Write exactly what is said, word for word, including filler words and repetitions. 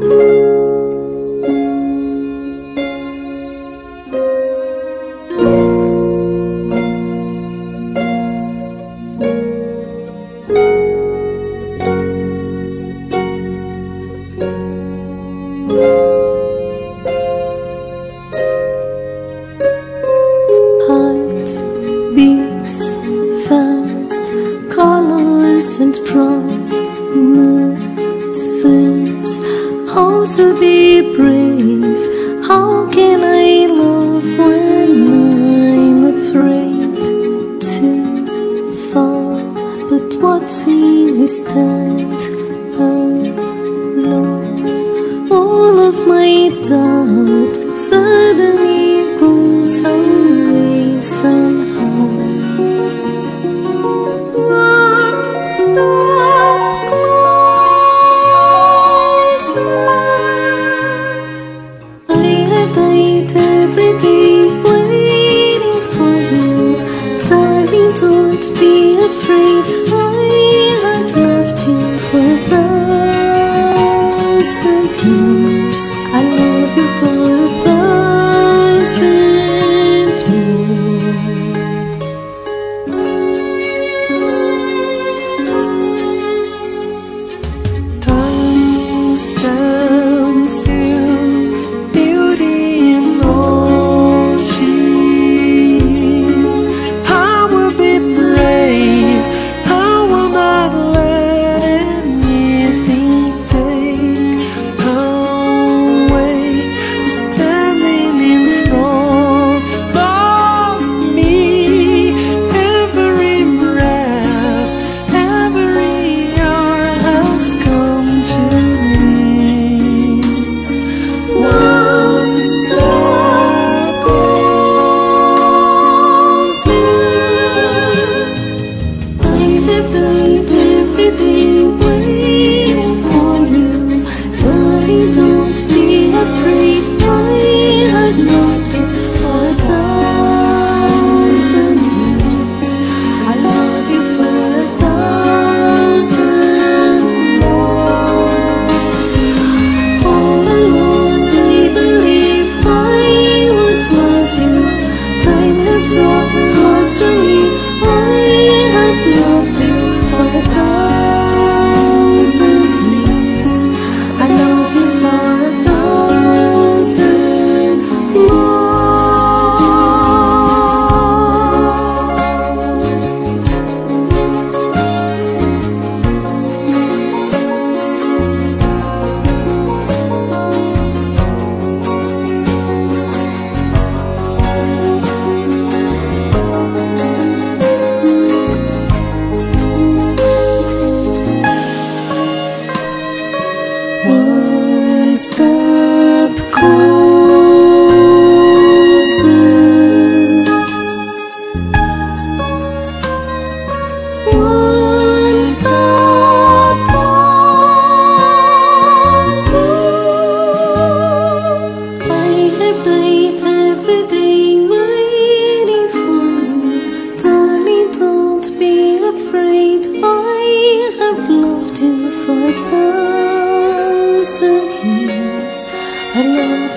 Heart beats fast, colors and promises. How to be brave? How can I love when I'm afraid to fall? But what's in stand alone? All of my doubt suddenly goes away somehow. One step closer. I have died every day waiting for you. Darling, don't be afraid. I have loved you for a thousand years. I love you for a thousand more. Time stands still, beauty in all she is. I will be brave. I will not let anything take away. You're standing in front of me. Every breath, every hour has come to this. One step closer. I have died every day waiting for you. Darling, don't be afraid. I have loved you for a thousand years. I love you for a thousand more. All alone, I believe I would love you. Time has brought more to me. I have loved you for a thousand years. I love you for a thousand more. One step closer. One step closer. I have died every day waiting for you. Darling, don't be afraid. I have loved you for a thousand years. I love